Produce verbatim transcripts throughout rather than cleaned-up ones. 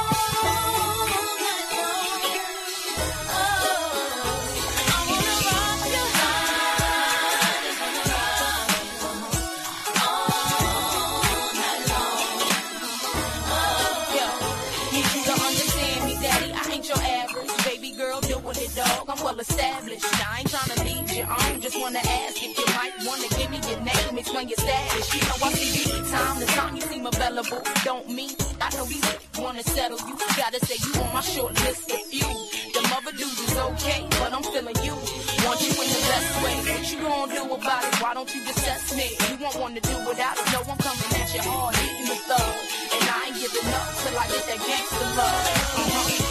I'm well established. I ain't tryna lead you on. Just wanna ask if you might wanna give me your name, explain your status. You know I see you time to time. You seem available. Don't mean I know these wanna settle you. Gotta say you on my short list of few. The mother dude is okay, but I'm feeling you. Want you in the best way. What you gonna do about it? Why don't you just test me? You won't wanna do without it. No, I'm coming at you hard, hitting the thug, and I ain't giving up till I get that gangster love. Uh-huh.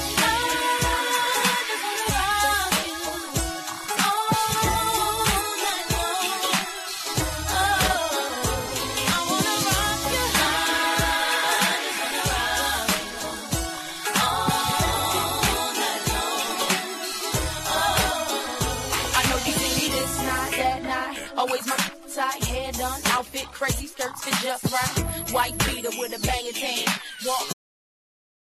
Always my tight, hair done, outfit crazy, skirts fit just right. White beater with a banging tan. Walk